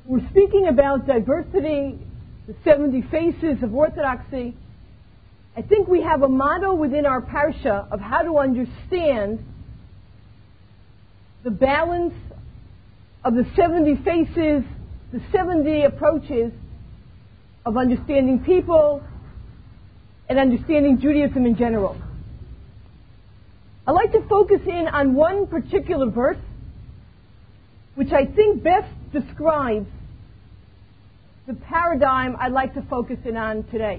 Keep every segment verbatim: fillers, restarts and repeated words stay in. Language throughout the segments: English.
We're speaking about diversity, the seventy faces of orthodoxy. I think we have a motto within our parsha of how to understand the balance of the seventy faces, the seventy approaches of understanding people and understanding Judaism in general. I'd like to focus in on one particular verse, which I think best describes the paradigm I'd like to focus in on today.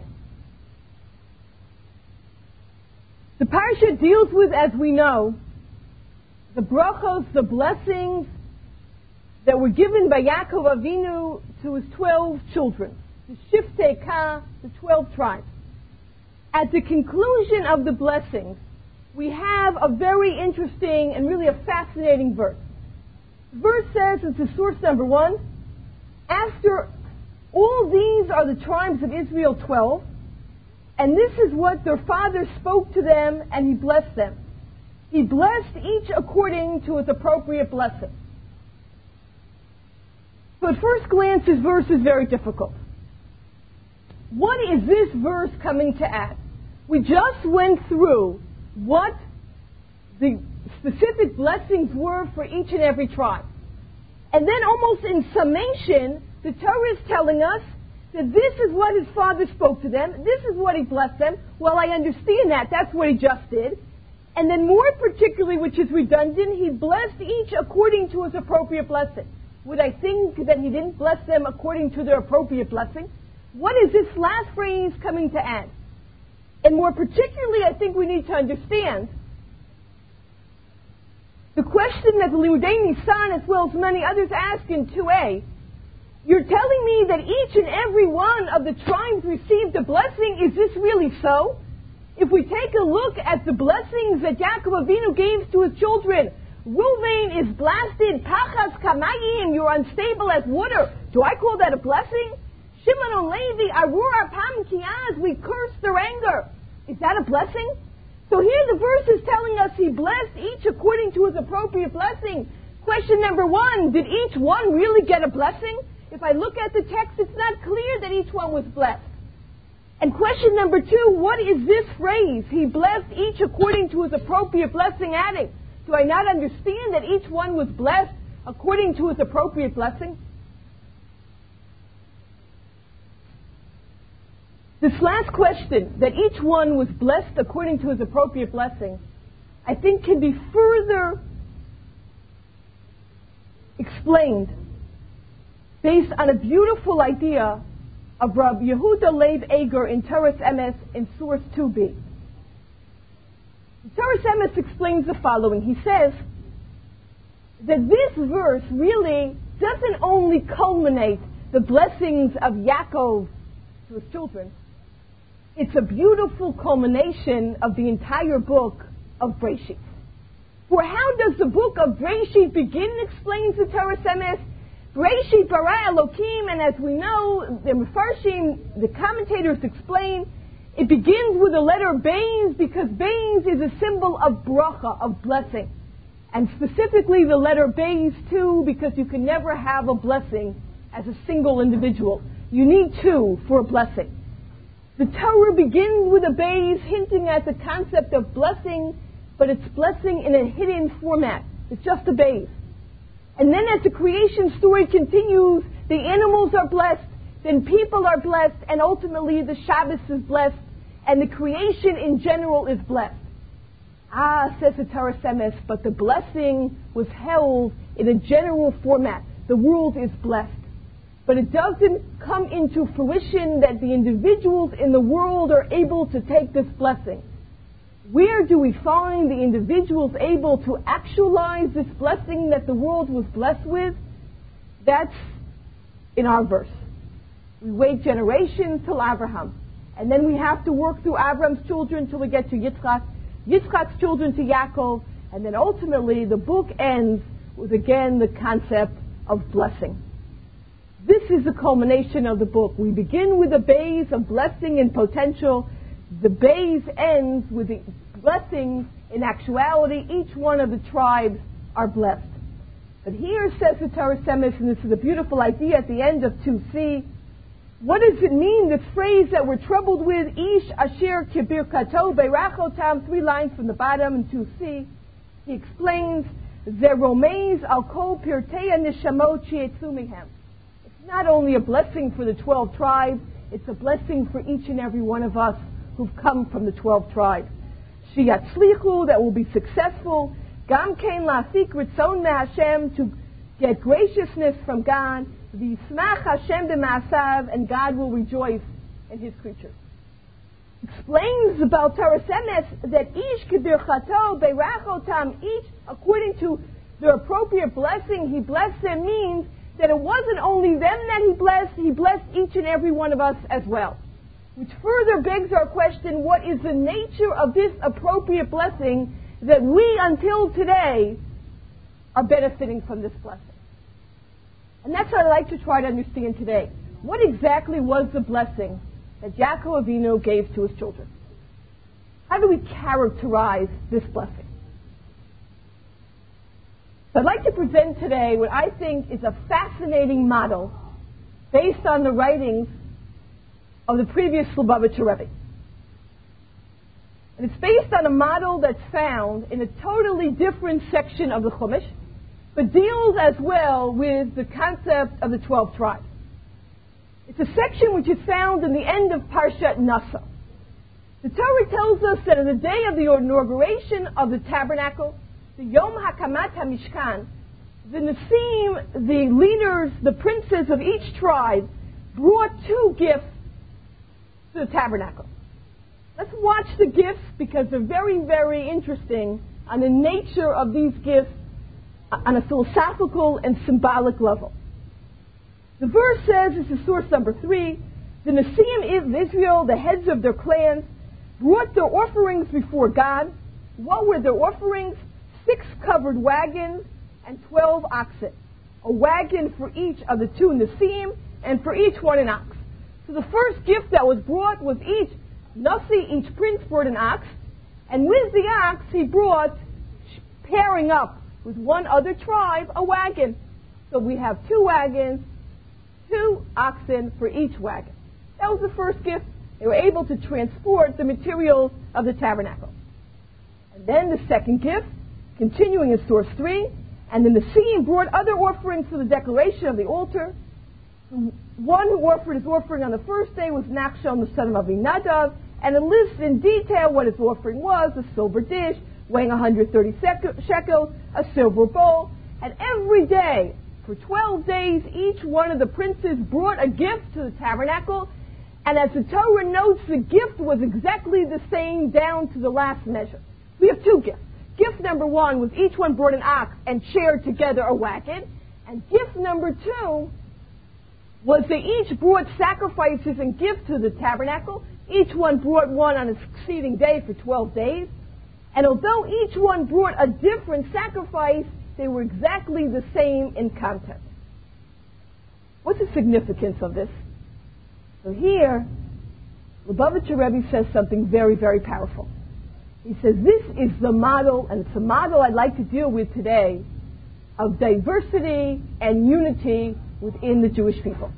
The parsha deals with, as we know, the brachos, the blessings that were given by Yaakov Avinu to his twelve children, the Shiftei Ka, the twelve tribes. At the conclusion of the blessings, we have a very interesting and really a fascinating verse. The verse says, it's the source number one, after all these are the tribes of Israel, twelve, and this is what their father spoke to them, and he blessed them. He blessed each according to his appropriate blessing. So at first glance, this verse is very difficult. What is this verse coming to add? We just went through what the specific blessings were for each and every tribe. And then almost in summation, the Torah is telling us that this is what his father spoke to them, this is what he blessed them. Well, I understand that, that's what he just did. And then more particularly, which is redundant, he blessed each according to his appropriate blessing. Would I think that he didn't bless them according to their appropriate blessing? What is this last phrase coming to add? And more particularly, I think we need to understand the question that the Limudei Nisan, as well as many others, ask in two A. You're telling me that each and every one of the tribes received a blessing. Is this really so? If we take a look at the blessings that Yaakov Avinu gave to his children, Reuven is blasted, Pachas Kamayim, you're unstable as water. Do I call that a blessing? Shimon and Levi, Arur Apam Kiaz, we curse their anger. Is that a blessing? So here the verse is telling us he blessed each according to his appropriate blessing. Question number one, did each one really get a blessing? If I look at the text, it's not clear that each one was blessed. And question number two, what is this phrase? He blessed each according to his appropriate blessing, adding. Do I not understand that each one was blessed according to his appropriate blessing? This last question, that each one was blessed according to his appropriate blessing, I think can be further explained based on a beautiful idea of Rabbi Yehuda Leib Eger in Toras Emes in source two B. Toras Emes explains the following. He says that this verse really doesn't only culminate the blessings of Yaakov to his children. It's a beautiful culmination of the entire book of Breshit. For how does the book of Breshit begin, explains the Toras Emes? Breshit bara Elokim, and as we know, the Mefarshim, the commentators explain, it begins with the letter Beis because Beis is a symbol of bracha, of blessing. And specifically the letter Beis too, because you can never have a blessing as a single individual. You need two for a blessing. The Torah begins with a Beis, hinting at the concept of blessing, but it's blessing in a hidden format. It's just a Beis. And then as the creation story continues, the animals are blessed, then people are blessed, and ultimately the Shabbos is blessed, and the creation in general is blessed. Ah, says the Toras Emes, but the blessing was held in a general format. The world is blessed. But it doesn't come into fruition that the individuals in the world are able to take this blessing. Where do we find the individuals able to actualize this blessing that the world was blessed with? That's in our verse. We wait generations till Abraham. And then we have to work through Abraham's children till we get to Yitzchak, Yitzchak's children to Yaakov, and then ultimately the book ends with again the concept of blessing. This is the culmination of the book. We begin with a base of blessing and potential. The base ends with the blessings. In actuality, each one of the tribes are blessed. But here says the Torah Semis, and this is a beautiful idea at the end of two C, what does it mean, this phrase that we're troubled with, Ish Asher Kibirkato Beirachotam, three lines from the bottom in two C. He explains, Zeromeis al kol pirtei nishamot she'etzu mihem. It's not only a blessing for the twelve tribes, it's a blessing for each and every one of us who've come from the twelve tribes. Shiyatzlichu, that will be successful. Gam kein la'asik ritzon me'Hashem, to get graciousness from God. V'yismach Hashem b'ma'asav, and God will rejoice in His creatures. Explains about Torah Semes that each kibirchato beirachotam, each according to the appropriate blessing He blessed them, means that it wasn't only them that He blessed, He blessed each and every one of us as well. Which further begs our question, what is the nature of this appropriate blessing that we until today are benefiting from this blessing? And that's what I'd like to try to understand today. What exactly was the blessing that Yaakov Avinu gave to his children? How do we characterize this blessing? So I'd like to present today what I think is a fascinating model based on the writings of the previous Lubavitcher Rebbe. And it's based on a model that's found in a totally different section of the Chumash, but deals as well with the concept of the twelve tribes. It's a section which is found in the end of Parshat Nasa. The Torah tells us that on the day of the inauguration of the tabernacle, the Yom HaKamat HaMishkan, the Nesim, the leaders, the princes of each tribe, brought two gifts to the tabernacle. Let's watch the gifts because they're very, very interesting on the nature of these gifts on a philosophical and symbolic level. The verse says, this is source number three, the Nesim of Israel, the heads of their clans, brought their offerings before God. What were their offerings? Six covered wagons and twelve oxen. A wagon for each of the two Nesim, and for each one an ox. So the first gift that was brought was each Nasi, each prince brought an ox, and with the ox he brought, pairing up with one other tribe, a wagon. So we have two wagons, two oxen for each wagon. That was the first gift. They were able to transport the materials of the tabernacle. And then the second gift, continuing in source three, and the Nesim brought other offerings for the decoration of the altar. The one who offered his offering on the first day was Nachshon, the son of Avinadav, and it lists in detail what his offering was: a silver dish weighing one hundred thirty shekels, a silver bowl. And every day, for twelve days, each one of the princes brought a gift to the tabernacle. And as the Torah notes, the gift was exactly the same down to the last measure. We have two gifts. Gift number one was each one brought an ox and shared together a wagon. And gift number two was they each brought sacrifices and gifts to the tabernacle. Each one brought one on a succeeding day for twelve days. And although each one brought a different sacrifice, they were exactly the same in content. What's the significance of this? So here, Lubavitcher Rebbe says something very, very powerful. He says this is the model, and it's a model I'd like to deal with today, of diversity and unity within the Jewish people.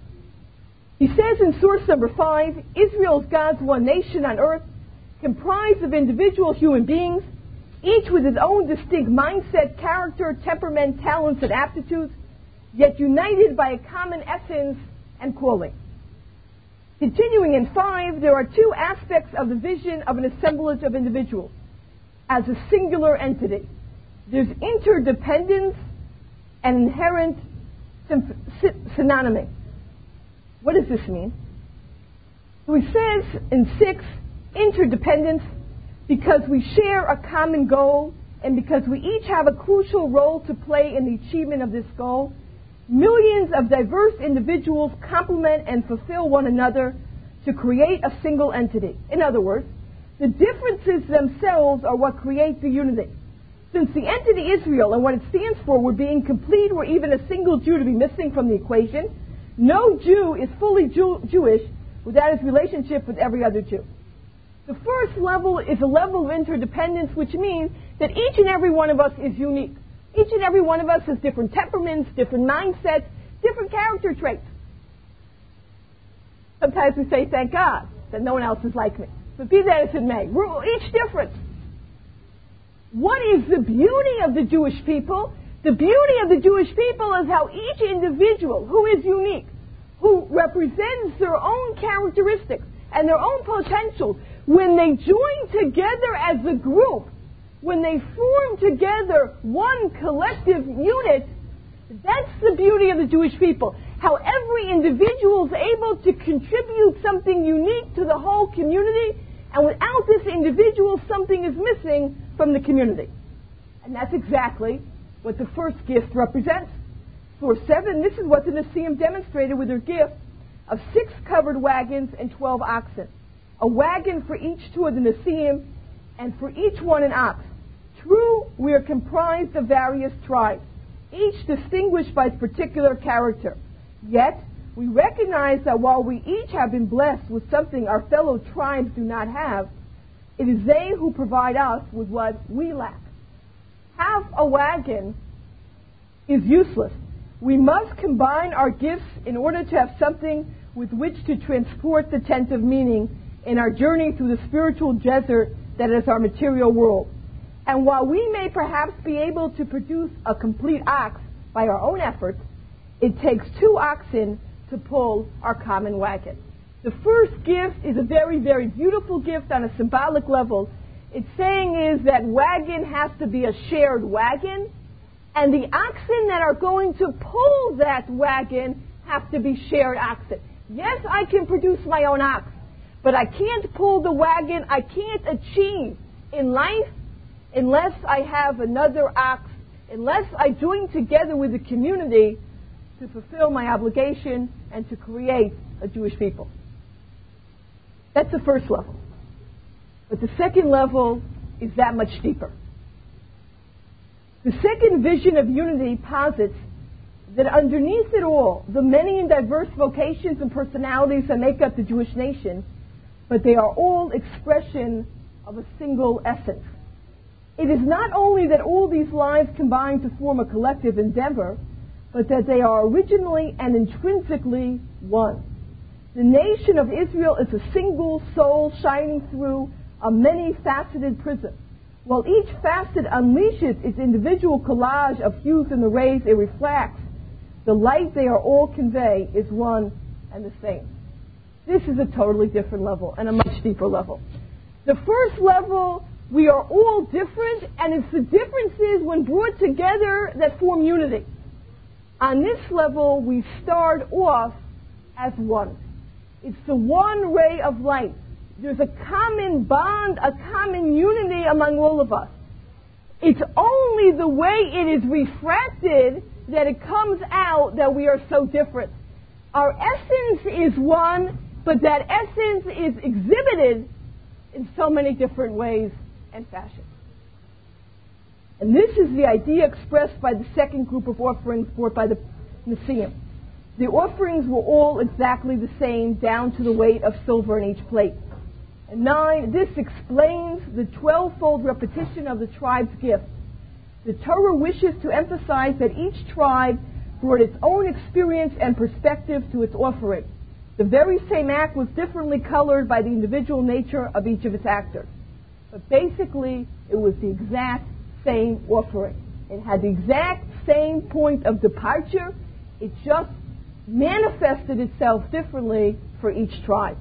He says in source number five, Israel is God's one nation on earth, comprised of individual human beings, each with his own distinct mindset, character, temperament, talents, and aptitudes, yet united by a common essence and calling. Continuing in five, there are two aspects of the vision of an assemblage of individuals as a singular entity. There's interdependence and inherent synonymy. What does this mean? So he says in six, interdependence, because we share a common goal and because we each have a crucial role to play in the achievement of this goal, millions of diverse individuals complement and fulfill one another to create a single entity. In other words, the differences themselves are what create the unity. Since the entity Israel and what it stands for were being complete or even a single Jew to be missing from the equation, no Jew is fully Jew- Jewish without his relationship with every other Jew. The first level is a level of interdependence, which means that each and every one of us is unique. Each and every one of us has different temperaments, different mindsets, different character traits. Sometimes we say, thank God that no one else is like me. But be that as it may, we're each different. What is the beauty of the Jewish people? The beauty of the Jewish people is how each individual who is unique, who represents their own characteristics and their own potential, when they join together as a group, when they form together one collective unit, that's the beauty of the Jewish people. How every individual is able to contribute something unique to the whole community, and without this individual, something is missing from the community. And that's exactly what the first gift represents. For seven, this is what the Nesiim demonstrated with their gift of six covered wagons and twelve oxen. A wagon for each two of the Nesiim, and for each one an ox. True, we are comprised of various tribes, each distinguished by its particular character. Yet, we recognize that while we each have been blessed with something our fellow tribes do not have, it is they who provide us with what we lack. Half a wagon is useless. We must combine our gifts in order to have something with which to transport the tent of meaning in our journey through the spiritual desert that is our material world. And while we may perhaps be able to produce a complete ox by our own efforts, it takes two oxen to pull our common wagon. The first gift is a very, very beautiful gift on a symbolic level. Its saying is that wagon has to be a shared wagon, and the oxen that are going to pull that wagon have to be shared oxen. Yes, I can produce my own ox, but I can't pull the wagon. I can't achieve in life unless I have another ox, unless I join together with the community to fulfill my obligation and to create a Jewish people. That's the first level. But the second level is that much deeper. The second vision of unity posits that underneath it all, the many and diverse vocations and personalities that make up the Jewish nation, but they are all expression of a single essence. It is not only that all these lives combine to form a collective endeavor, but that they are originally and intrinsically one. The nation of Israel is a single soul shining through a many-faceted prism. While each facet unleashes its individual collage of hues and the rays it reflects, the light they are all convey is one and the same. This is a totally different level and a much deeper level. The first level, we are all different, and it's the differences when brought together that form unity. On this level, we start off as one. It's the one ray of light. There's a common bond, a common unity among all of us. It's only the way it is refracted that it comes out that we are so different. Our essence is one, but that essence is exhibited in so many different ways and fashions. And this is the idea expressed by the second group of offerings brought by the Nesiim. The offerings were all exactly the same, down to the weight of silver in each plate. And nine, this explains the twelve-fold repetition of the tribe's gift. The Torah wishes to emphasize that each tribe brought its own experience and perspective to its offering. The very same act was differently colored by the individual nature of each of its actors. But basically, it was the exact same offering. It had the exact same point of departure. It just manifested itself differently for each tribe.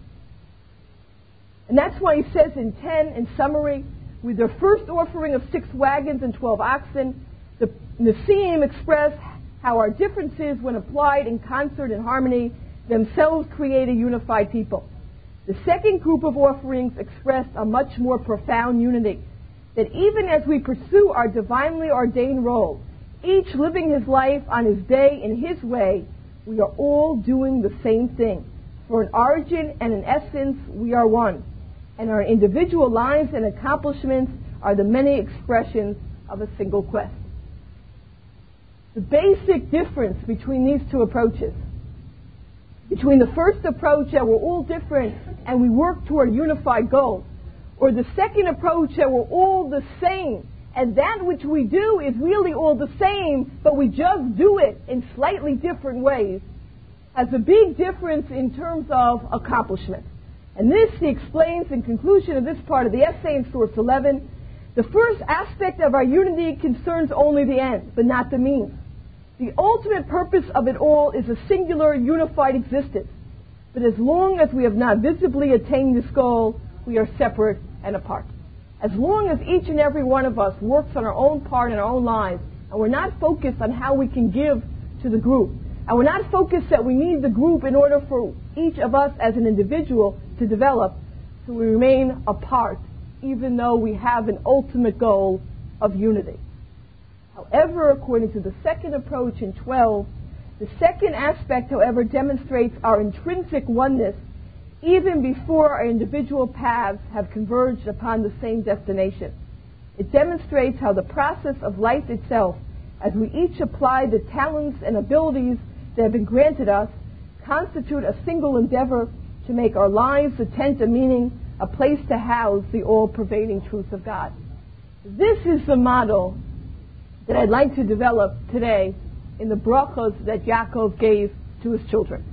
And that's why he says in ten, in summary, with their first offering of six wagons and twelve oxen, the Nesiim express how our differences, when applied in concert and harmony, themselves create a unified people. The second group of offerings express a much more profound unity, that even as we pursue our divinely ordained role, each living his life on his day in his way, we are all doing the same thing. For an origin and an essence, we are one. And our individual lives and accomplishments are the many expressions of a single quest. The basic difference between these two approaches, between the first approach that we're all different and we work toward a unified goal, or the second approach that we're all the same And that which we do is really all the same, but we just do it in slightly different ways, has a big difference in terms of accomplishment. And this he explains in conclusion of this part of the essay in source eleven. The first aspect of our unity concerns only the end, but not the means. The ultimate purpose of it all is a singular, unified existence. But as long as we have not visibly attained this goal, we are separate and apart. As long as each and every one of us works on our own part in our own lives, and we're not focused on how we can give to the group, and we're not focused that we need the group in order for each of us as an individual to develop, so we remain apart, even though we have an ultimate goal of unity. However, according to the second approach in twelve, the second aspect, however, demonstrates our intrinsic oneness even before our individual paths have converged upon the same destination. It demonstrates how the process of life itself, as we each apply the talents and abilities that have been granted us, constitute a single endeavor to make our lives a tent of meaning, a place to house the all-pervading truth of God. This is the model that I'd like to develop today in the brachos that Yaakov gave to his children.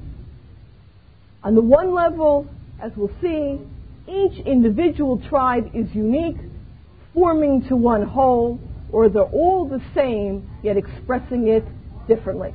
On the one level, as we'll see, each individual tribe is unique, forming to one whole, or they're all the same, yet expressing it differently.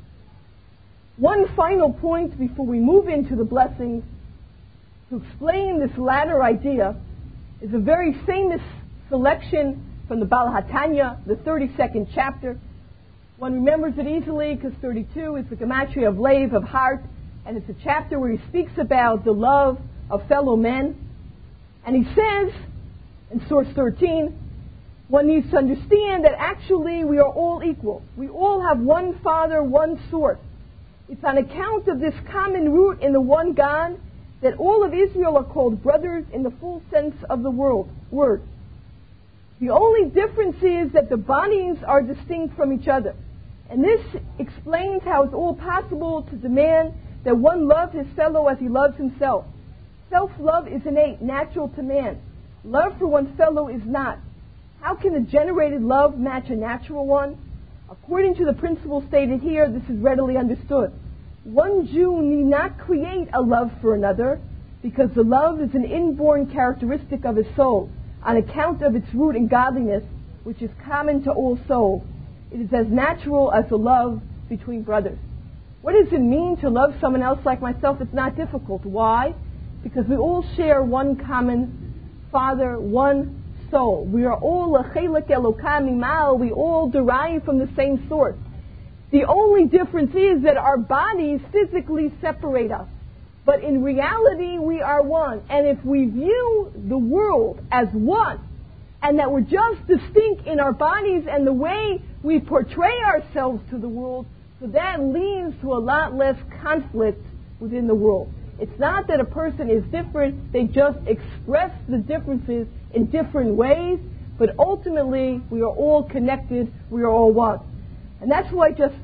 One final point before we move into the blessings to explain this latter idea is a very famous selection from the Baal HaTanya, the thirty-second chapter. One remembers it easily because thirty-two is the gematria of Lev, of heart, and it's a chapter where he speaks about the love of fellow men. And he says, in source thirteen, one needs to understand that actually we are all equal. We all have one Father, one source. It's on account of this common root in the one God that all of Israel are called brothers in the full sense of the word. word. The only difference is that the bodies are distinct from each other. And this explains how it's all possible to demand that one love his fellow as he loves himself. Self-love is innate, natural to man. Love for one's fellow is not. How can a generated love match a natural one? According to the principle stated here, this is readily understood. One Jew need not create a love for another, because the love is an inborn characteristic of his soul, on account of its root in godliness, which is common to all souls. It is as natural as the love between brothers. What does it mean to love someone else like myself? It's not difficult. Why? Because we all share one common Father, one soul. We are all a chelek Elokam Imal. We all derive from the same source. The only difference is that our bodies physically separate us. But in reality, we are one. And if we view the world as one, and that we're just distinct in our bodies and the way we portray ourselves to the world, so that leads to a lot less conflict within the world. It's not that a person is different, they just express the differences in different ways, but ultimately we are all connected, we are all one. And that's why just,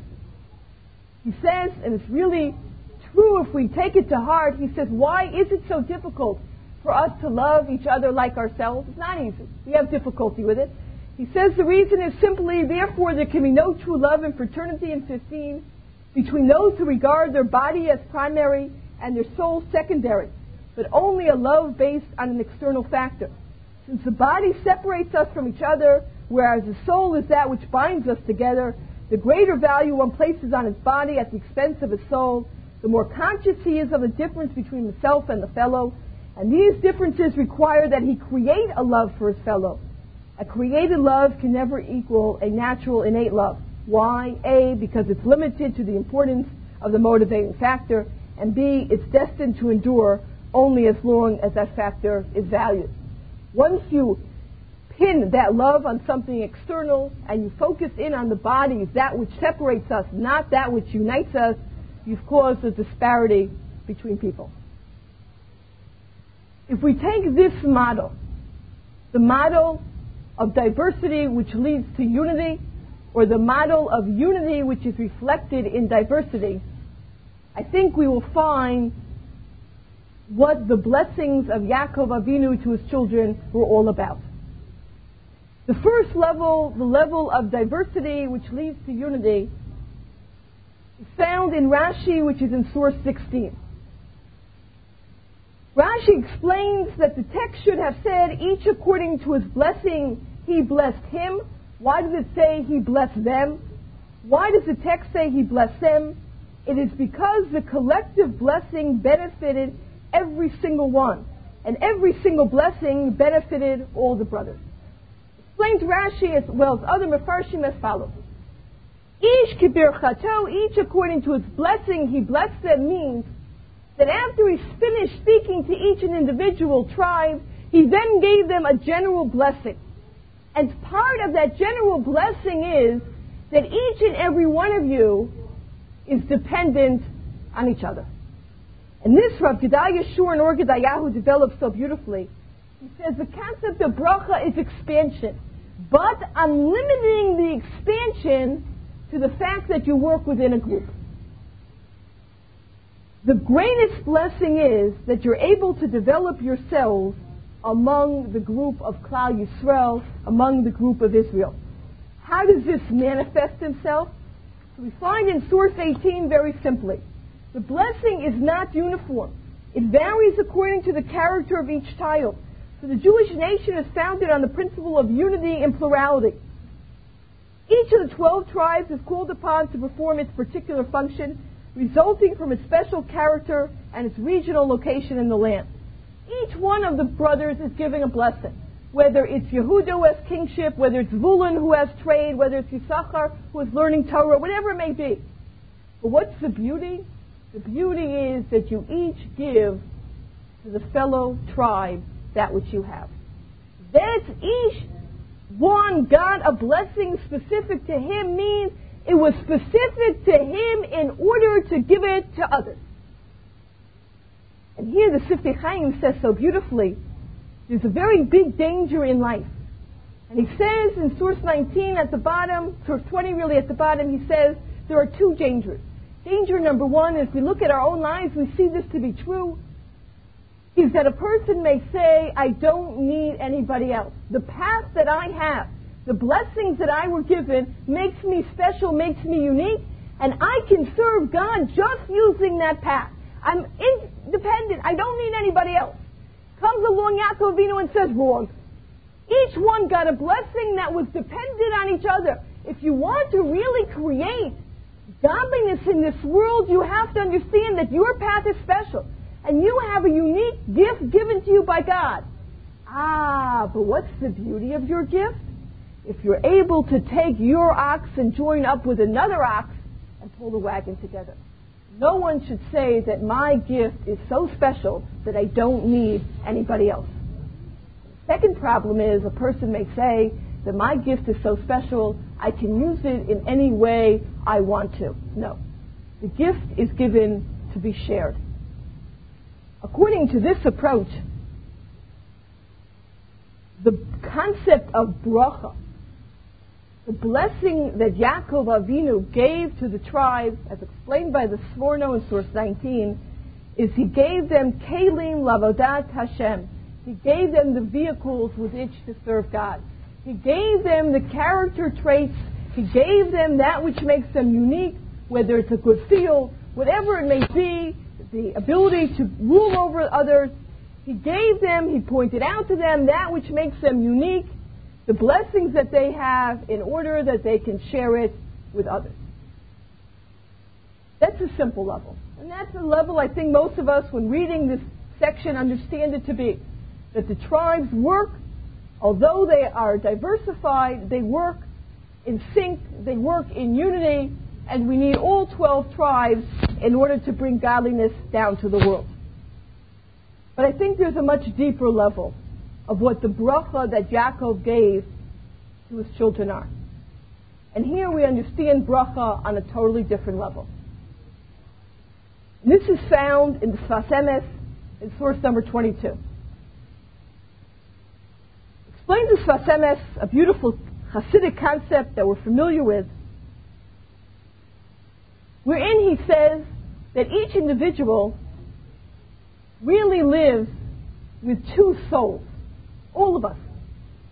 he says, and it's really true if we take it to heart, he says, why is it so difficult for us to love each other like ourselves? It's not easy. We have difficulty with it. He says the reason is simply, therefore, there can be no true love and fraternity in fifteen between those who regard their body as primary and their soul secondary, but only a love based on an external factor. Since the body separates us from each other, whereas the soul is that which binds us together, the greater value one places on his body at the expense of his soul, the more conscious he is of the difference between himself and the fellow, and these differences require that he create a love for his fellow. A created love can never equal a natural, innate love. Why? A, because it's limited to the importance of the motivating factor, and B, it's destined to endure only as long as that factor is valued. Once you pin that love on something external and you focus in on the bodies, that which separates us, not that which unites us, you've caused a disparity between people. If we take this model, the model of diversity which leads to unity, or the model of unity which is reflected in diversity, I think we will find what the blessings of Yaakov Avinu to his children were all about. The first level, the level of diversity which leads to unity, is found in Rashi, which is in source sixteen. Rashi explains that the text should have said, each according to his blessing, he blessed him. Why does it say he blessed them? Why does the text say he blessed them? It is because the collective blessing benefited every single one. And every single blessing benefited all the brothers. Explains Rashi as well as other Mefarshim as follows. Ish kibirchato, each according to his blessing, he blessed them, means that after he's finished speaking to each an individual tribe, he then gave them a general blessing. And part of that general blessing is that each and every one of you is dependent on each other. And this Rav Gedaliah Shur and Or Gedayahu develops so beautifully. He says the concept of bracha is expansion, but I'm limiting the expansion to the fact that you work within a group. The greatest blessing is that you're able to develop yourselves among the group of Klal Yisrael, among the group of Israel. How does this manifest itself? So we find in source eighteen very simply. The blessing is not uniform. It varies according to the character of each child. So the Jewish nation is founded on the principle of unity and plurality. Each of the twelve tribes is called upon to perform its particular function, resulting from its special character and its regional location in the land. Each one of the brothers is giving a blessing, whether it's Yehuda who has kingship, whether it's Zvulun who has trade, whether it's Yisachar who is learning Torah, whatever it may be. But what's the beauty? The beauty is that you each give to the fellow tribe that which you have. That's each one got a blessing specific to him, means it was specific to him in order to give it to others. And here the Sifrei Chaim says so beautifully, there's a very big danger in life. And he says in source nineteen at the bottom, source twenty really at the bottom, he says there are two dangers. Danger number one, if we look at our own lives, we see this to be true, is that a person may say, I don't need anybody else. The path that I have, the blessings that I were given, makes me special, makes me unique, and I can serve God just using that path. I'm independent. I don't need anybody else. Comes along Yaakov Avinu and says, wrong. Each one got a blessing that was dependent on each other. If you want to really create godliness in this world, you have to understand that your path is special. And you have a unique gift given to you by God. Ah, but what's the beauty of your gift? If you're able to take your ox and join up with another ox and pull the wagon together. No one should say that my gift is so special that I don't need anybody else. The second problem is a person may say that my gift is so special I can use it in any way I want to. No. The gift is given to be shared. According to this approach, the concept of bracha, the blessing that Yaakov Avinu gave to the tribe, as explained by the Sforno in source nineteen, is he gave them kelim lavodat Hashem. He gave them the vehicles with which to serve God. He gave them the character traits. He gave them that which makes them unique, whether it's a good field, whatever it may be, the ability to rule over others. He gave them, he pointed out to them that which makes them unique, the blessings that they have in order that they can share it with others. That's a simple level. And that's a level I think most of us, when reading this section, understand it to be. That the tribes work, although they are diversified, they work in sync, they work in unity, and we need all twelve tribes in order to bring godliness down to the world. But I think there's a much deeper level of what the bracha that Yaakov gave to his children are. And here we understand bracha on a totally different level. And this is found in the Sfas Emes in source number twenty-two. Explains the Sfas Emes, a beautiful Hasidic concept that we're familiar with, wherein he says that each individual really lives with two souls. All of us.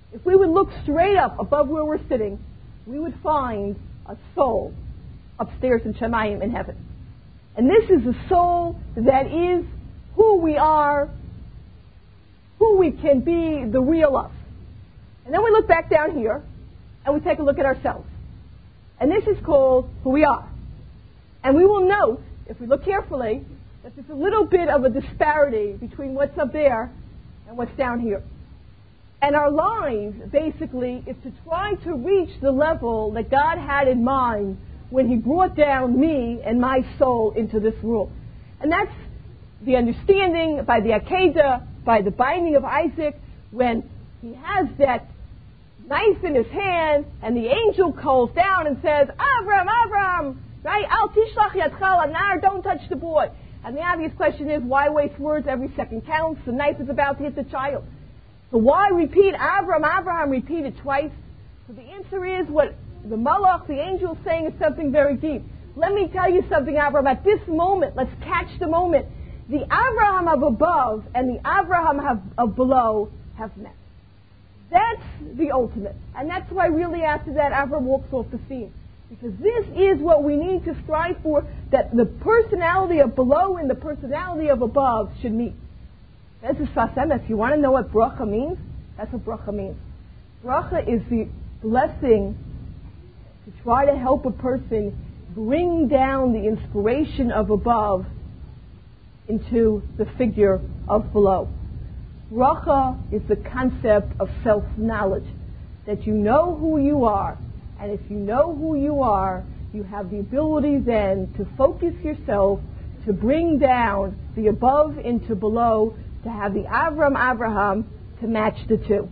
if we would look straight up above where we're sitting, we would find a soul upstairs in Shemayim in heaven. And this is a soul that is who we are, who we can be, the real us. And then we look back down here and we take a look at ourselves. And this is called who we are. And we will note, if we look carefully, that there's a little bit of a disparity between what's up there and what's down here. And our lives, basically, is to try to reach the level that God had in mind when He brought down me and my soul into this world. And that's the understanding by the Akedah, by the binding of Isaac, when he has that knife in his hand, and the angel calls down and says, Avram, Avram, right? Al tishlach yadcha lanar, don't touch the boy. And the obvious question is, why waste words? Every second counts. The knife is about to hit the child. So why repeat Avram, Avraham, repeat it twice? So the answer is what the Malach, the angel, is saying is something very deep. Let me tell you something, Avram. At this moment, let's catch the moment. The Avraham of above and the Avraham have, of below have met. That's the ultimate. And that's why really after that, Avram walks off the scene. Because this is what we need to strive for, that the personality of below and the personality of above should meet. That's a Sfas Emes. You want to know what bracha means? That's what bracha means. Bracha is the blessing to try to help a person bring down the inspiration of above into the figure of below. Bracha is the concept of self-knowledge, that you know who you are, and if you know who you are, you have the ability then to focus yourself to bring down the above into below, to have the Avram Avraham to match the two.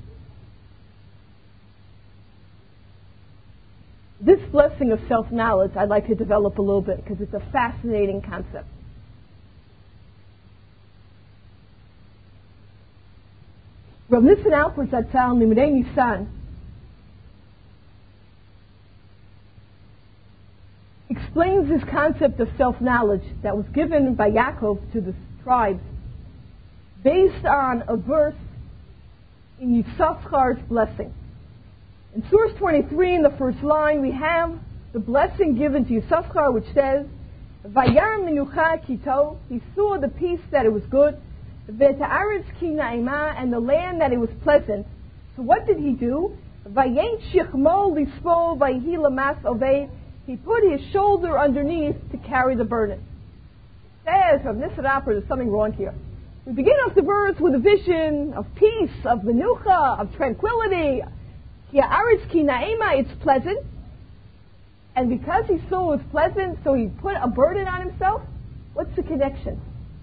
This blessing of self-knowledge I'd like to develop a little bit because it's a fascinating concept. Rav Nissen Alpert Zatzal Limudei Nisan explains this concept of self-knowledge that was given by Yaakov to the tribes based on a verse in Yisachar's blessing. In source twenty-three, in the first line, we have the blessing given to Yisachar, which says, Vayar minucha kito, he saw the peace that it was good, V'ta'aretz ki na'ima, and the land that it was pleasant. So what did he do? Vayen shichmo lispo vayhi lamas ovei, he put his shoulder underneath to carry the burden. Says from Nissen Alpert, there's something wrong here. We begin off the verse with a vision of peace, of menucha, of tranquility. Ha'aretz ki na'ima, it's pleasant. And because he saw it was pleasant, so he put a burden on himself. What's the connection?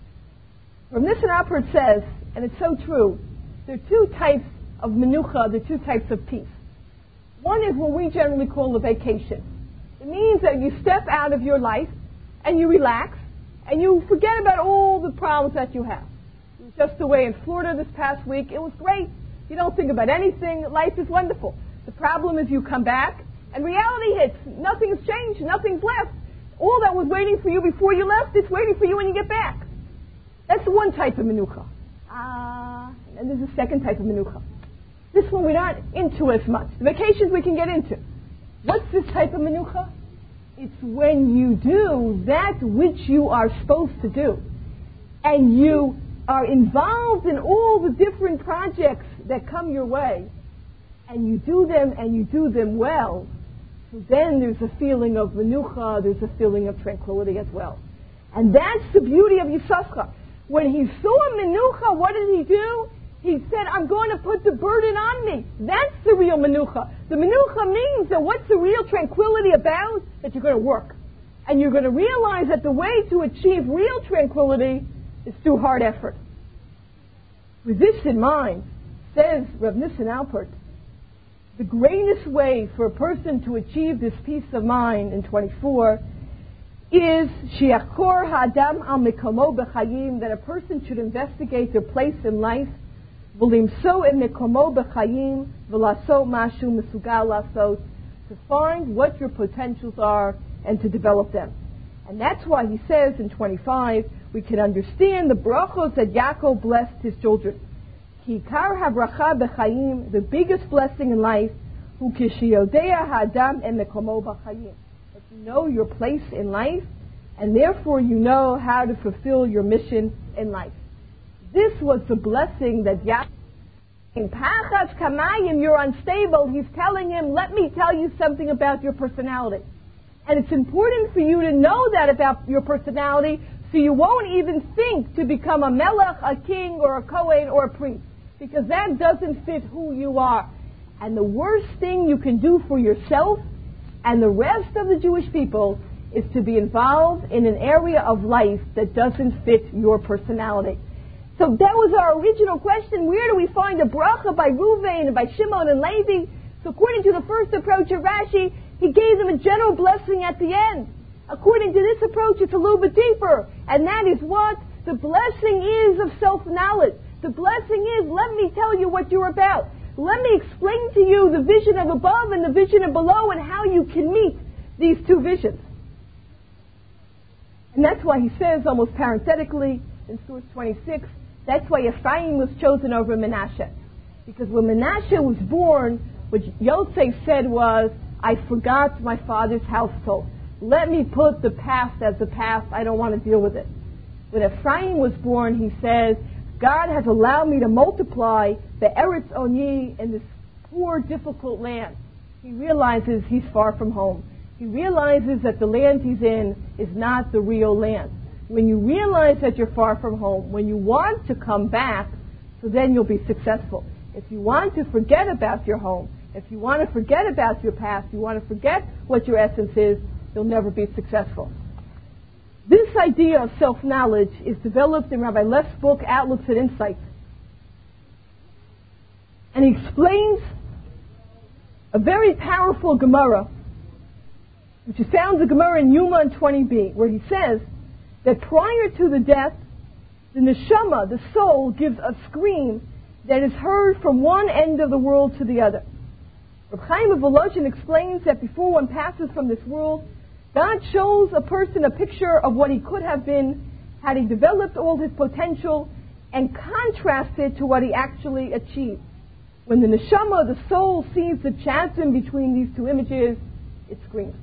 From Nissen Alpert says, and it's so true, there are two types of menucha, there are two types of peace. One is what we generally call a vacation. It means that you step out of your life and you relax and you forget about all the problems that you have. It was just away in Florida this past week. It was great. You don't think about anything. Life is wonderful. The problem is you come back and reality hits. Nothing's changed. Nothing's left. All that was waiting for you before you left, it's waiting for you when you get back. That's one type of menucha. Ah, uh, and there's a second type of menucha. This one we're not into as much. The vacations we can get into. What's this type of menucha? It's when you do that which you are supposed to do. And you are involved in all the different projects that come your way. And you do them and you do them well. So then there's a feeling of menucha, there's a feeling of tranquility as well. And that's the beauty of Yisachar. When he saw menucha, what did he do? He said, I'm going to put the burden on me. That's the real menucha. The menucha means that what's the real tranquility about? That you're going to work. And you're going to realize that the way to achieve real tranquility is through hard effort. With this in mind, says Rav Nissen Alpert, the greatest way for a person to achieve this peace of mind in twenty-four is shiachor ha'adam al mekomo b'chayim, that a person should investigate their place in life, v'limso et mekomo b'chayim, v'laso mashu mesugal lasot, to find what your potentials are and to develop them. And that's why he says in twenty-five, we can understand the brachos that Yaakov blessed his children. Kikar habracha b'chayim, the biggest blessing in life, hu kishiyodea ha'adam and mekomo b'chayim. That you know your place in life, and therefore you know how to fulfill your mission in life. This was the blessing that Yaakov, in Pachas Kamayim, you're unstable. He's telling him, let me tell you something about your personality. And it's important for you to know that about your personality, so you won't even think to become a melech, a king, or a kohen, or a priest, because that doesn't fit who you are. And the worst thing you can do for yourself and the rest of the Jewish people is to be involved in an area of life that doesn't fit your personality. So that was our original question. Where do we find a bracha by Reuven and by Shimon and Levi? So according to the first approach of Rashi, he gave them a general blessing at the end. According to this approach, it's a little bit deeper. And that is what? The blessing is of self-knowledge. The blessing is, let me tell you what you're about. Let me explain to you the vision of above and the vision of below and how you can meet these two visions. And that's why he says, almost parenthetically, in Surah twenty-six, that's why Ephraim was chosen over Menashe. Because when Menashe was born, what Yosef said was, I forgot my father's household. Let me put the past as the past. I don't want to deal with it. When Ephraim was born, he says, God has allowed me to multiply the Eretz Oni in this poor, difficult land. He realizes he's far from home. He realizes that the land he's in is not the real land. When you realize that you're far from home, when you want to come back, so then you'll be successful. If you want to forget about your home, if you want to forget about your past, you want to forget what your essence is, you'll never be successful. This idea of self-knowledge is developed in Rabbi Leff's book, Outlooks and Insights. And he explains a very powerful Gemara, which is found in the Gemara in Yuma and twenty b, where he says that prior to the death, the neshama, the soul, gives a scream that is heard from one end of the world to the other. Reb Chaim of Volozhin explains that before one passes from this world, God shows a person a picture of what he could have been had he developed all his potential and contrasts it to what he actually achieved. When the neshama, the soul, sees the chasm between these two images, it screams.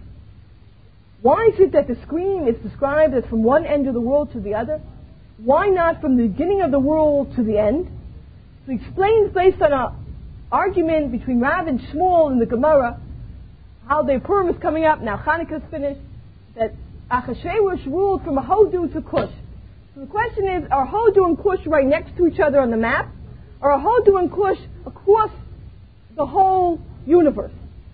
Why is it that the scream is described as from one end of the world to the other? Why not from the beginning of the world to the end? So he explains, based on an argument between Rav and Shmuel in the Gemara, how the Purim is coming up, now Hanukkah is finished, that Achashverosh ruled from a Hodu to Cush. So the question is, are Hodu and Cush right next to each other on the map? Or are Hodu and Cush across the whole universe?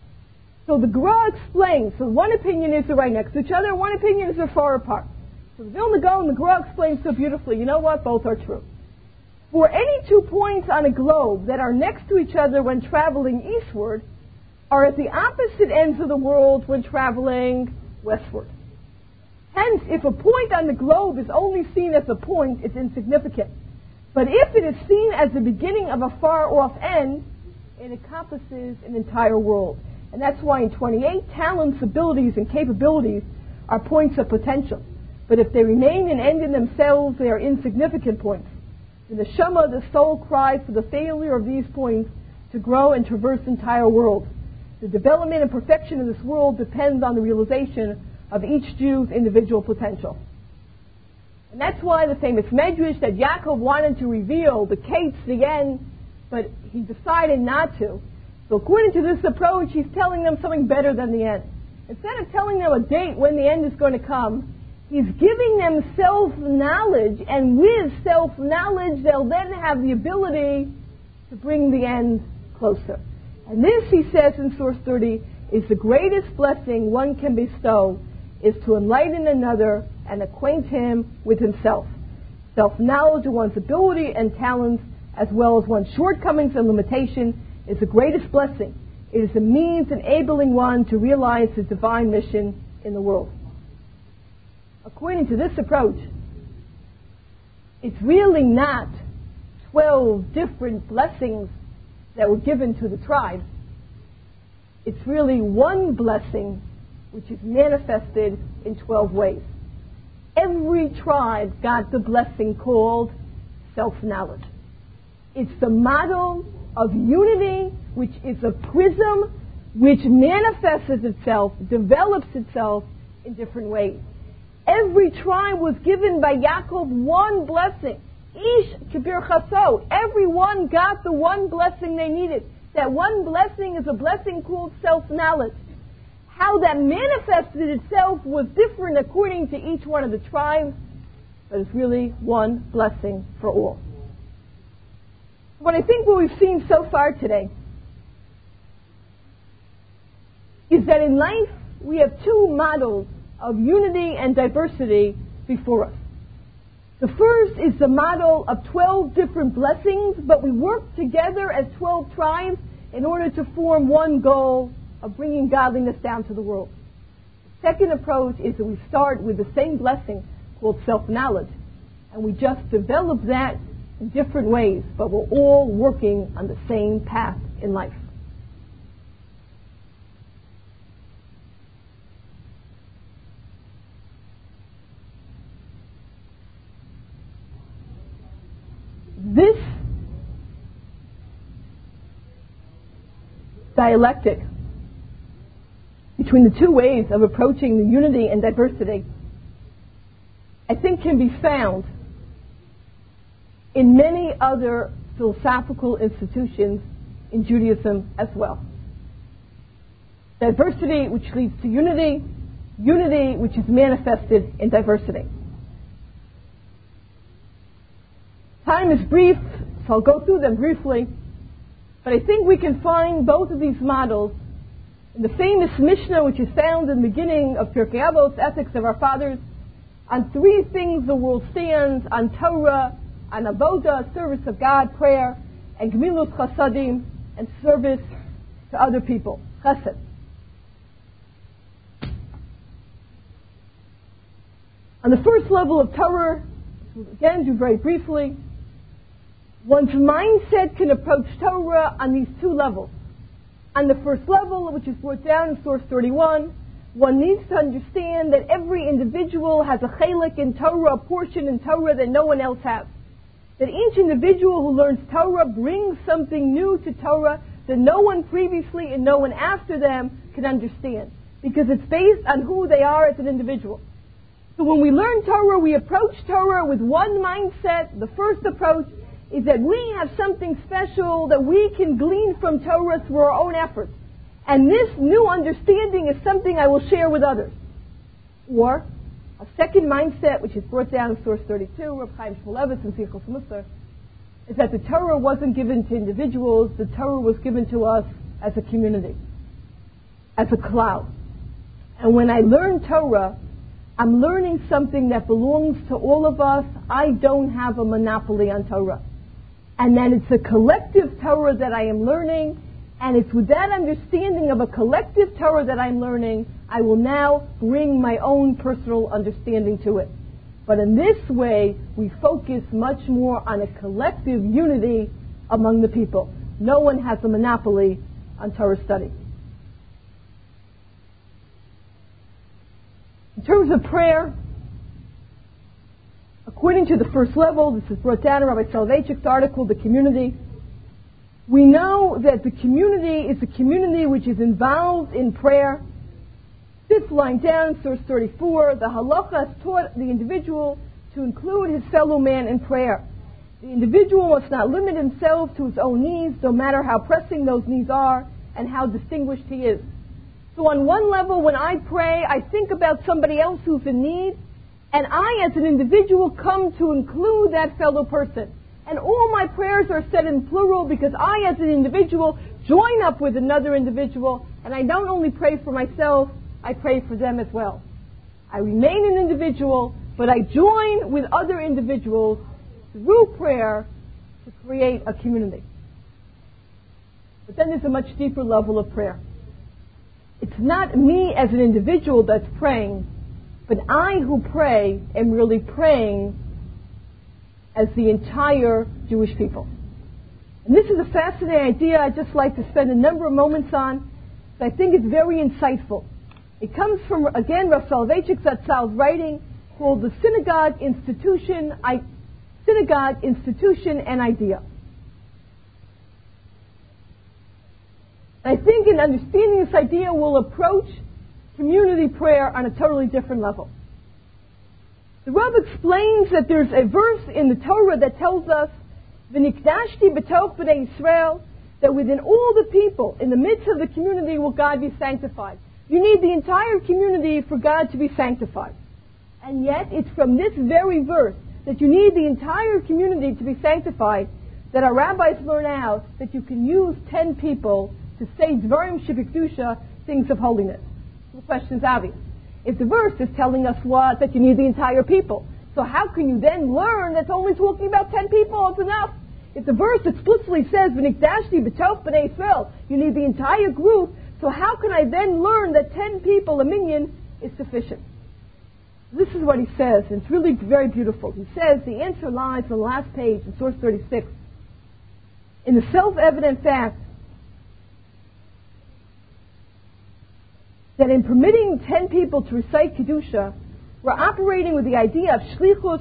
So the Gemara explains, so one opinion is they're right next to each other, one opinion is they're far apart. So the Vilna Gaon and the Gemara explains so beautifully, you know what, both are true. For any two points on a globe that are next to each other when traveling eastward are at the opposite ends of the world when traveling westward. Hence, if a point on the globe is only seen as a point, it's insignificant. But if it is seen as the beginning of a far-off end, it encompasses an entire world. And that's why in twenty-eight, talents, abilities, and capabilities are points of potential. But if they remain an end in themselves, they are insignificant points. The neshama, the soul, cries for the failure of these points to grow and traverse entire worlds. The development and perfection of this world depends on the realization of each Jew's individual potential. And that's why the famous Medrash that Yaakov wanted to reveal the Kates, the end, but he decided not to. So according to this approach, he's telling them something better than the end. Instead of telling them a date when the end is going to come, he's giving them self-knowledge, and with self-knowledge, they'll then have the ability to bring the end closer. And this, he says in Source thirty, is the greatest blessing one can bestow, is to enlighten another and acquaint him with himself. Self-knowledge of one's ability and talents, as well as one's shortcomings and limitation, is the greatest blessing. It is a means enabling one to realize his divine mission in the world. According to this approach, it's really not twelve different blessings that were given to the tribe. It's really one blessing which is manifested in twelve ways. Every tribe got the blessing called self-knowledge. It's the model of unity, which is a prism which manifests itself, develops itself in different ways. Every tribe was given by Yaakov one blessing. Ish kibir chaso. Everyone got the one blessing they needed. That one blessing is a blessing called self-knowledge. How that manifested itself was different according to each one of the tribes, but it's really one blessing for all. What I think what we've seen so far today is that in life we have two models of unity and diversity before us. The first is the model of twelve different blessings, but we work together as twelve tribes in order to form one goal of bringing godliness down to the world. The second approach is that we start with the same blessing called self-knowledge, and we just develop that in different ways, but we're all working on the same path in life. This dialectic between the two ways of approaching the unity and diversity, I think, can be found in many other philosophical institutions in Judaism as well. Diversity which leads to unity, unity which is manifested in diversity. Time is brief, so I'll go through them briefly, but I think we can find both of these models in the famous Mishnah which is found in the beginning of Pirkei Avos, Ethics of Our Fathers, on three things the world stands: on Torah, on Avodah, service of God, prayer, and Gemilut Chasadim, and service to other people, Chesed. On the first level of Torah, which we'll again do very briefly, one's mindset can approach Torah on these two levels. On the first level, which is brought down in source thirty-one, one needs to understand that every individual has a chelik in Torah, a portion in Torah that no one else has. That each individual who learns Torah brings something new to Torah that no one previously and no one after them can understand, because it's based on who they are as an individual. So when we learn Torah, we approach Torah with one mindset. The first approach is that we have something special that we can glean from Torah through our own efforts. And this new understanding is something I will share with others. Or a second mindset, which is brought down in source thirty-two, Reb Chaim Shmulevitz in Sichos Musar, is that the Torah wasn't given to individuals, the Torah was given to us as a community, as a cloud. And when I learn Torah, I'm learning something that belongs to all of us. I don't have a monopoly on Torah. And then it's a collective Torah that I am learning, and it's with that understanding of a collective Torah that I'm learning, I will now bring my own personal understanding to it. But in this way, we focus much more on a collective unity among the people. No one has a monopoly on Torah study. In terms of prayer, according to the first level, this is brought down in Rabbi Soloveitchik's article, The Community, we know that the community is a community which is involved in prayer. Fifth line down, source thirty-four, the halacha has taught the individual to include his fellow man in prayer. The individual must not limit himself to his own needs, no matter how pressing those needs are and how distinguished he is. So on one level, when I pray, I think about somebody else who's in need, and I, as an individual, come to include that fellow person. And all my prayers are said in plural because I, as an individual, join up with another individual, and I don't only pray for myself, I pray for them as well. I remain an individual, but I join with other individuals through prayer to create a community. But then there's a much deeper level of prayer. It's not me as an individual that's praying, but I who pray am really praying as the entire Jewish people. And this is a fascinating idea I'd just like to spend a number of moments on. I think it's very insightful. It comes from, again, Rav Soloveitchik Zatzal's writing called The Synagogue Institution, I, Synagogue Institution and Idea. I think in understanding this idea, we'll approach community prayer on a totally different level. The Rav explains that there's a verse in the Torah that tells us, "V'nikdashti b'toch b'nei Yisrael," that within all the people, in the midst of the community, will God be sanctified. You need the entire community for God to be sanctified. And yet, it's from this very verse that you need the entire community to be sanctified that our rabbis learn out that you can use ten people to say Dvarim Shebekdusha, things of holiness. The question is obvious. If the verse is telling us what? That you need the entire people. So how can you then learn that's only talking about ten people? It's enough. If the verse explicitly says, "V'nikdashti b'toch b'nei Yisrael," you need the entire group, so how can I then learn that ten people, a minyan, is sufficient? This is what he says, and it's really very beautiful. He says the answer lies on the last page in source thirty-six. In the self-evident fact that in permitting ten people to recite Kedusha, we're operating with the idea of shlichus.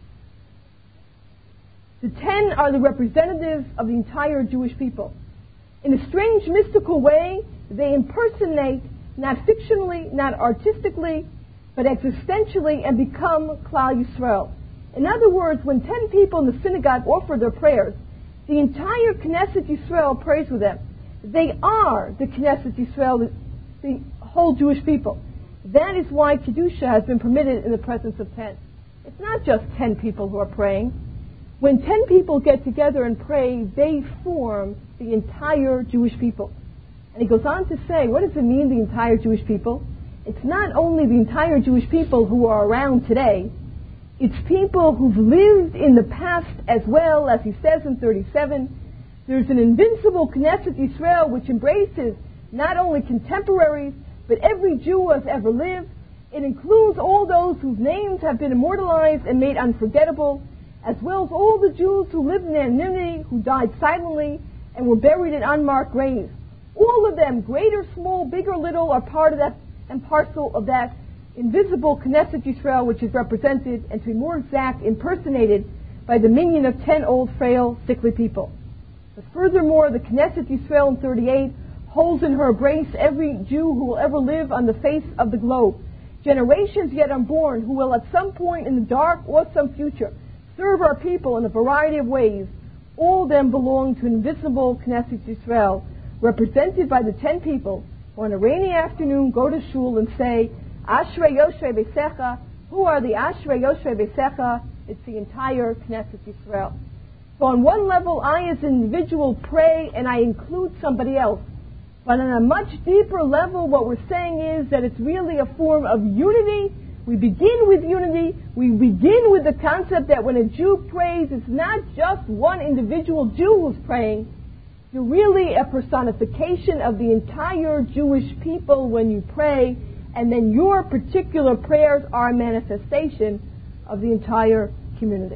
The ten are the representatives of the entire Jewish people. In a strange mystical way, they impersonate, not fictionally, not artistically, but existentially, and become Klal Yisrael. In other words, when ten people in the synagogue offer their prayers, the entire Knesset Yisrael prays with them. They are the Knesset Yisrael, the, the whole Jewish people. That is why Kedusha has been permitted in the presence of ten. It's not just ten people who are praying. When ten people get together and pray, they form the entire Jewish people. And he goes on to say, what does it mean, the entire Jewish people? It's not only the entire Jewish people who are around today, it's people who've lived in the past as well, as he says in thirty-seven. There's an invincible Knesset Yisrael which embraces not only contemporaries, but every Jew who has ever lived. It includes all those whose names have been immortalized and made unforgettable, as well as all the Jews who lived in anonymity, who died silently, and were buried in unmarked graves. All of them, great or small, big or little, are part of that and parcel of that invisible Knesset Yisrael, which is represented, and to be more exact, impersonated by the minion of ten old, frail, sickly people. But furthermore, the Knesset Yisrael in thirty-eight holds in her embrace every Jew who will ever live on the face of the globe, generations yet unborn who will at some point in the dark or some future serve our people in a variety of ways. All of them belong to invisible Knesset Yisrael, represented by the ten people who on a rainy afternoon go to shul and say, Ashrei Yoshrei Beisecha. Who are the Ashrei Yoshrei Beisecha? It's the entire Knesset Yisrael. So on one level, I as an individual pray and I include somebody else. But on a much deeper level, what we're saying is that it's really a form of unity. We begin with unity. We begin with the concept that when a Jew prays, it's not just one individual Jew who's praying. You're really a personification of the entire Jewish people when you pray, and then your particular prayers are a manifestation of the entire community.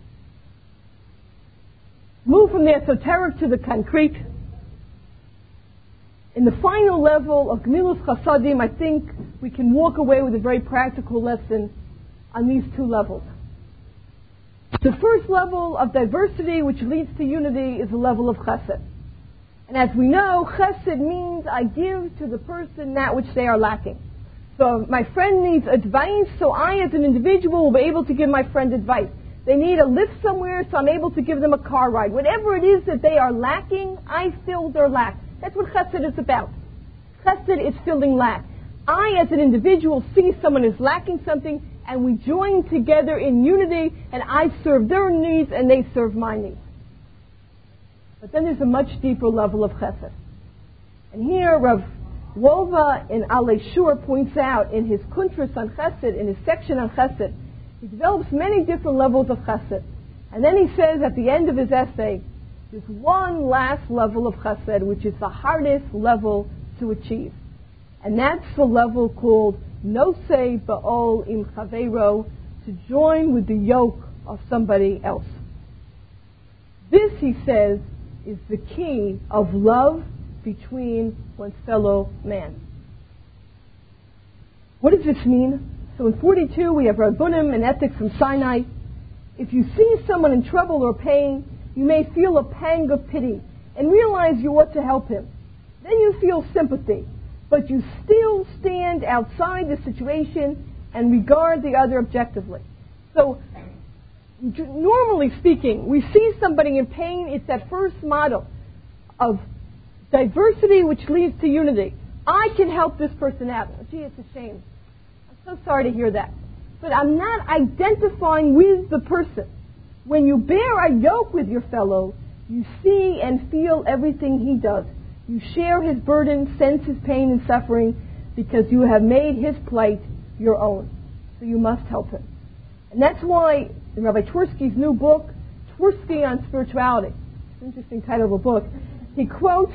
Move from the esoteric to the concrete. In the final level of Gemilas Chasadim, I think we can walk away with a very practical lesson on these two levels. The first level of diversity, which leads to unity, is the level of Chesed. And as we know, Chesed means I give to the person that which they are lacking. So if my friend needs advice, so I as an individual will be able to give my friend advice. They need a lift somewhere, so I'm able to give them a car ride. Whatever it is that they are lacking, I fill their lack. That's what Chesed is about. Chesed is filling lack. I, as an individual, see someone is lacking something, and we join together in unity, and I serve their needs, and they serve my needs. But then there's a much deeper level of Chesed. And here, Rav Wolva in Alei Shur points out in his Kuntras on Chesed, in his section on Chesed, he develops many different levels of Chesed. And then he says at the end of his essay, there's one last level of Chesed, which is the hardest level to achieve. And that's the level called Nosei Ba'ol Im Chaveiro, to join with the yoke of somebody else. This, he says, is the key of love between one's fellow man. What does this mean? So in forty-two, we have Rabbunim and ethics from Sinai. If you see someone in trouble or pain, you may feel a pang of pity and realize you ought to help him. Then you feel sympathy, but you still stand outside the situation and regard the other objectively. So, normally speaking, we see somebody in pain. It's that first model of diversity which leads to unity. I can help this person out. Oh, gee, it's a shame. I'm so sorry to hear that. But I'm not identifying with the person. When you bear a yoke with your fellow, you see and feel everything he does. You share his burden, sense his pain and suffering, because you have made his plight your own. So you must help him. And that's why in Rabbi Twersky's new book, Twersky on Spirituality, it's an interesting title of a book, he quotes,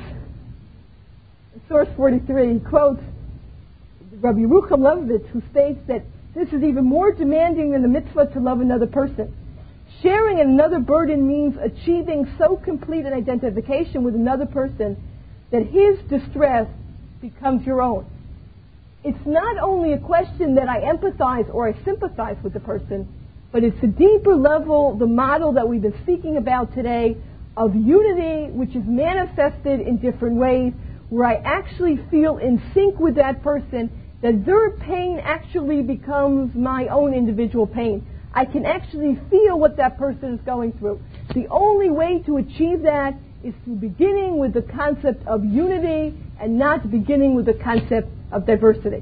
in Source forty-three, he quotes Rabbi Yerucham Levovitz, who states that this is even more demanding than the mitzvah to love another person. Sharing another burden means achieving so complete an identification with another person that his distress becomes your own. It's not only a question that I empathize or I sympathize with the person, but it's a deeper level, the model that we've been speaking about today, of unity, which is manifested in different ways, where I actually feel in sync with that person, that their pain actually becomes my own individual pain. I can actually feel what that person is going through. The only way to achieve that is through beginning with the concept of unity and not beginning with the concept of diversity.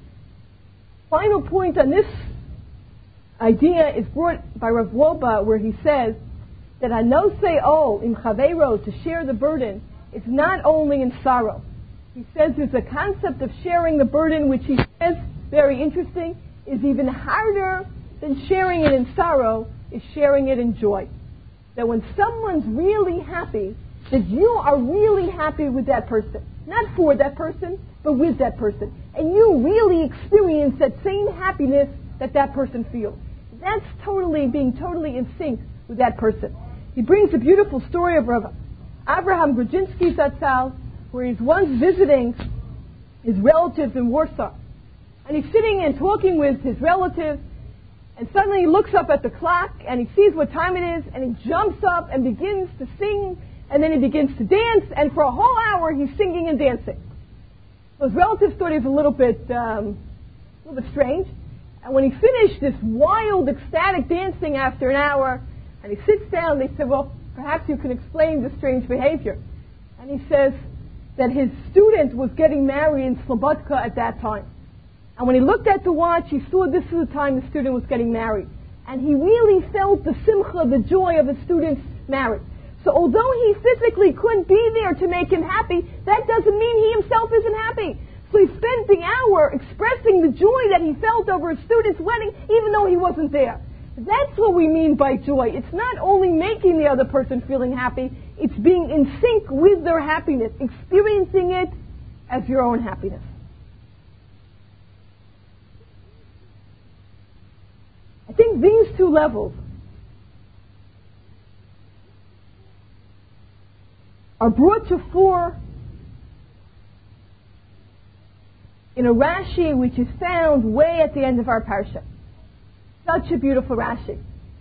Final point on this idea is brought by Rav Wolba, where he says that anosei o im chaveiro, to share the burden, is not only in sorrow. He says there's a concept of sharing the burden, which he says, very interesting, is even harder than sharing it in sorrow, is sharing it in joy. That when someone's really happy, that you are really happy with that person. Not for that person, but with that person. And you really experience that same happiness that that person feels. That's totally being totally in sync with that person. He brings a beautiful story of Rav Abraham Grudzinski Zatzal, where he's once visiting his relatives in Warsaw. And he's sitting and talking with his relatives, and suddenly he looks up at the clock, and he sees what time it is, and he jumps up and begins to sing, and then he begins to dance, and for a whole hour he's singing and dancing. So his relatives thought he was a little bit, um, a little bit strange. And when he finished this wild, ecstatic dancing after an hour, and he sits down, they said, well, perhaps you can explain the strange behavior. And he says that his student was getting married in Slobodka at that time. And when he looked at the watch, he saw this was the time the student was getting married. And he really felt the simcha, the joy of his student's marriage. So although he physically couldn't be there to make him happy, that doesn't mean he himself isn't happy. So he spent the hour expressing the joy that he felt over his student's wedding, even though he wasn't there. That's what we mean by joy. It's not only making the other person feeling happy, it's being in sync with their happiness, experiencing it as your own happiness. I think these two levels are brought to fore in a Rashi which is found way at the end of our parsha. Such a beautiful Rashi.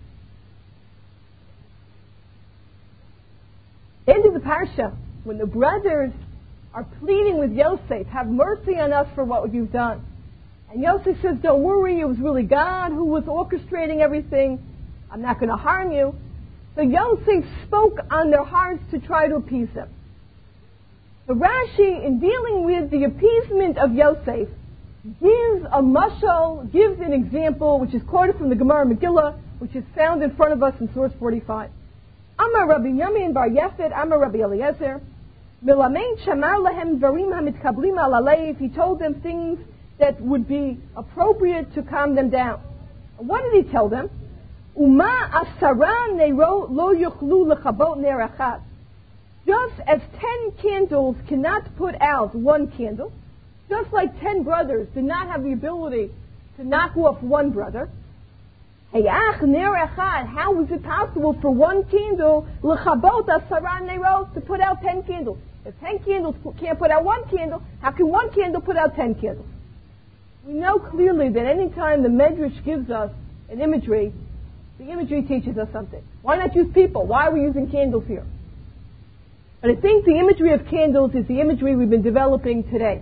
End of the parsha, when the brothers are pleading with Yosef, have mercy on us for what you've done. And Yosef says, don't worry, it was really God who was orchestrating everything. I'm not going to harm you. So Yosef spoke on their hearts to try to appease them. So Rashi, in dealing with the appeasement of Yosef, gives a mashal, gives an example, which is quoted from the Gemara Megillah, which is found in front of us in source forty-five. Amar Rabbi Yamin bar Yefet, Amar Rabbi Eliezer, Milamein shamar lahem dvarim hamitkablim al alev. He told them things that would be appropriate to calm them down. What did he tell them? Uma asara neiro lo yuchlu lechabot ner echad. Just as ten candles cannot put out one candle, just like ten brothers did not have the ability to knock off one brother, Hayach ner echad, how is it possible for one candle lechabot asara neiro to put out ten candles? If ten candles can't put out one candle, how can one candle put out ten candles? We know clearly that any time the Medrash gives us an imagery, the imagery teaches us something. Why not use people? Why are we using candles here? But I think the imagery of candles is the imagery we've been developing today.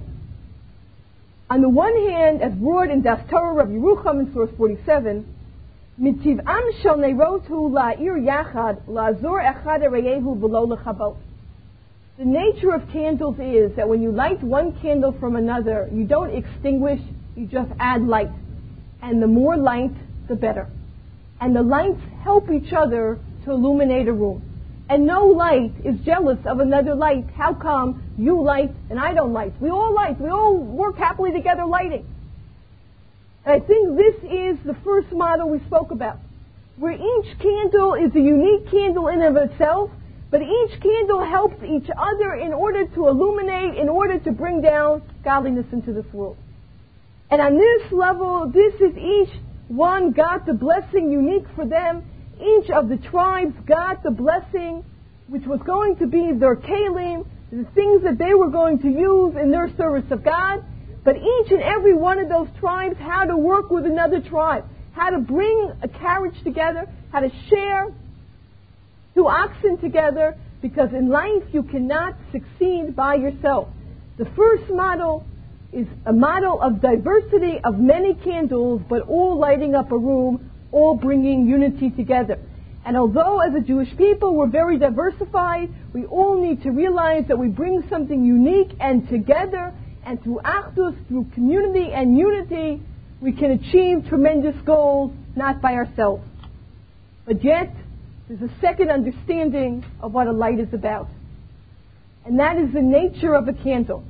On the one hand, as brought in Das Torah of Yerucham in source forty-seven, Mitiv'am shel neirot hu la'ir yachad la'azor echad ereyehu v'lo lechabot. The nature of candles is that when you light one candle from another, you don't extinguish, you just add light. And the more light, the better. And the lights help each other to illuminate a room. And no light is jealous of another light. How come you light and I don't light? We all light. We all work happily together lighting. And I think this is the first model we spoke about, where each candle is a unique candle in and of itself, but each candle helps each other in order to illuminate, in order to bring down godliness into this world. And on this level, this is each one got the blessing unique for them. Each of the tribes got the blessing which was going to be their kalim, the things that they were going to use in their service of God. But each and every one of those tribes had to work with another tribe, how to bring a carriage together, how to share two oxen together, because in life you cannot succeed by yourself. The first model is a model of diversity of many candles, but all lighting up a room, all bringing unity together. And although as a Jewish people we're very diversified, we all need to realize that we bring something unique, and together, and through achdus, through community and unity, we can achieve tremendous goals, not by ourselves. But yet, there's a second understanding of what a light is about. And that is the nature of a candle.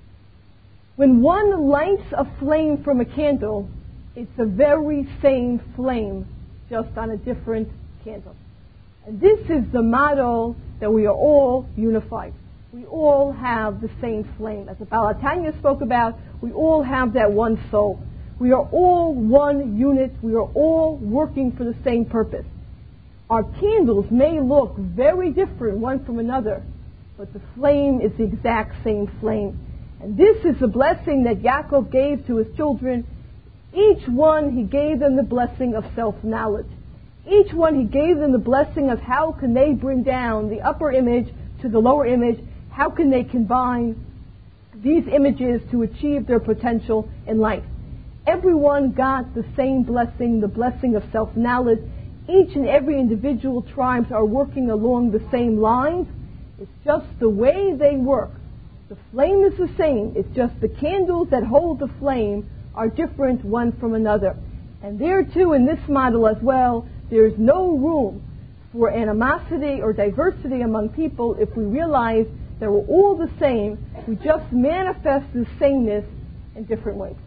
When one lights a flame from a candle, it's the very same flame, just on a different candle. And this is the model that we are all unified. We all have the same flame. As the Baal HaTanya spoke about, we all have that one soul. We are all one unit. We are all working for the same purpose. Our candles may look very different one from another, but the flame is the exact same flame. And this is the blessing that Yaakov gave to his children. Each one, he gave them the blessing of self-knowledge. Each one, he gave them the blessing of how can they bring down the upper image to the lower image. How can they combine these images to achieve their potential in life? Everyone got the same blessing, the blessing of self-knowledge. Each and every individual tribes are working along the same lines. It's just the way they work. The flame is the same. It's just the candles that hold the flame are different one from another. And there too, in this model as well, there's no room for animosity or diversity among people if we realize that we're all the same. We just manifest the sameness in different ways.